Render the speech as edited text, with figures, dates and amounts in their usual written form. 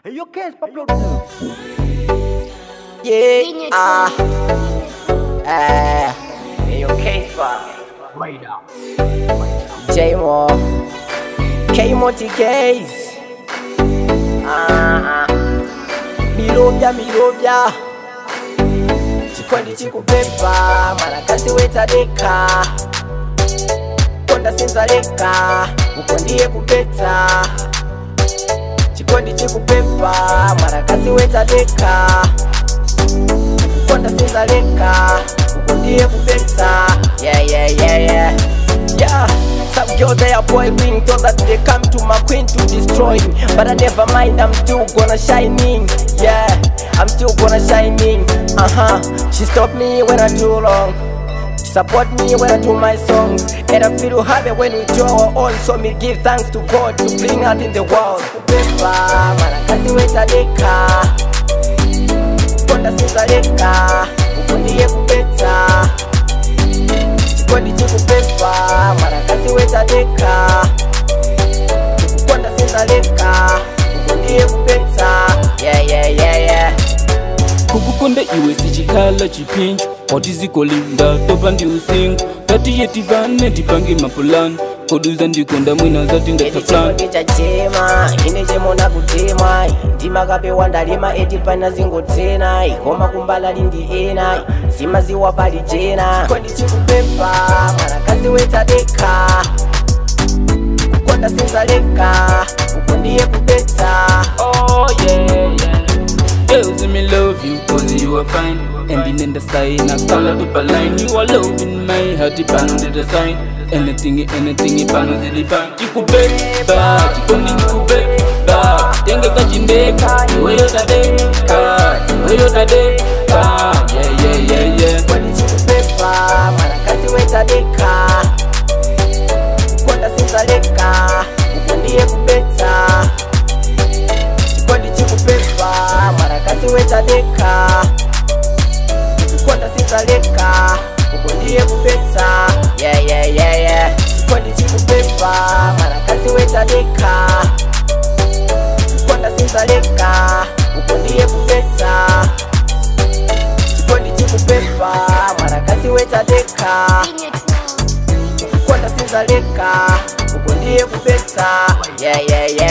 Yo, Kes, Pablo. Yeah, yo, Kes, Radar. J-Mo, K-Moti Case. Mirobya chikondi chikupepa marakasi wetadeka konda sinzaleka uko ndiye kupeta chikondi chikupepa marakasi wetadeka konda sinzaleka uko ndiye kupeta yeah. Some girls they are boy being told that they come to my queen to destroy me, but I never mind, I'm still gonna shining. Yeah, I'm still gonna shining. She stopped me when I do wrong, she support me when I do my songs, and I feel happy when we do our own. So me give thanks to God to bring out in the world. Pepa, marakasi wetadeka, konda sinzaleka, uko ndiye kupeta. Chikondi chikupepa marakasi wetadeka konda sinzaleka uko ndiye kupeta yeah. kukukonda iwe sichikhala chipinjo otizikolinda topa ndi usingo tatiye tivane tipange mapulani koduza ndikonda mwina zati ndataplan chikondi chachema ine chemona kutemwa ndimakapewa ndalima etipana zingotena ikoma kumbala lindi ena zimaziwa pali jena chikondi chikupepa marakasi wetadeka konda sinzaleka uko ndiye kupeta Girls, me love you cause you are fine. And in the sign, I call it up a line. You are loving my heart, you pan on the sign. Anything, you pan on the divine. Chikubeba, chikondi chikubeba. Tenge kachimbeka, iwe yotadeka, iwe yotadeka. Yeah. Chikondi chikupepa, marakasi wetadeka konda sinzaleka, uko ndiye kupeta. Chikondi chikupepa marakasi wetadeka konda sinzaleka uko ndiye kupeta yeah. Chikondi chikupepa marakasi wetadeka konda sinzaleka uko ndiye kupeta. Chikondi chikupepa marakasi wetadeka konda sinzaleka uko ndiye kupeta yeah.